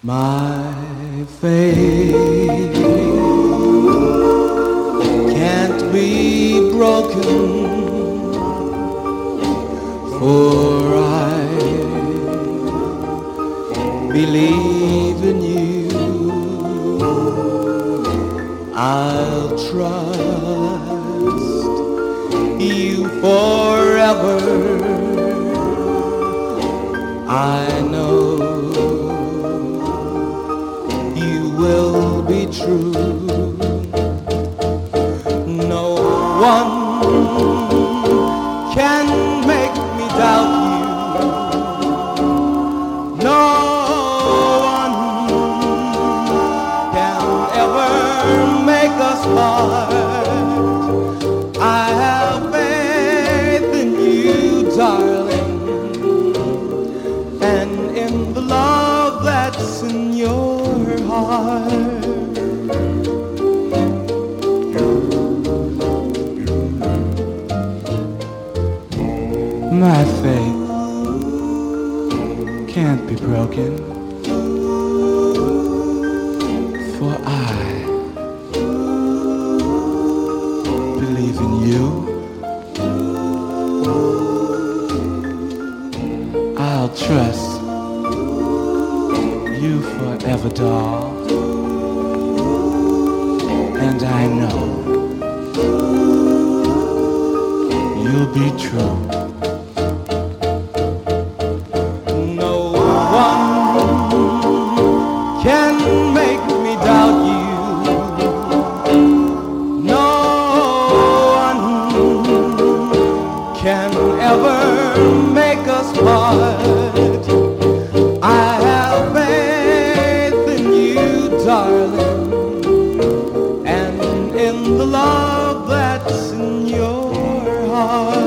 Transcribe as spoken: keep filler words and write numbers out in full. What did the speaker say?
My faith can't be broken, for I believe in you. I'll trust you forever. I know you will be true. No one can make me doubt you. No one can ever make us part. I have faith in you, darling, and in the love that's in your heart. My faith can't be broken, for I believe in you. I'll trust you forever, doll, and I know you'll be true. No one can make me doubt you. No one can ever make us part. I have faith in you, darling, and in the love that's in your heart.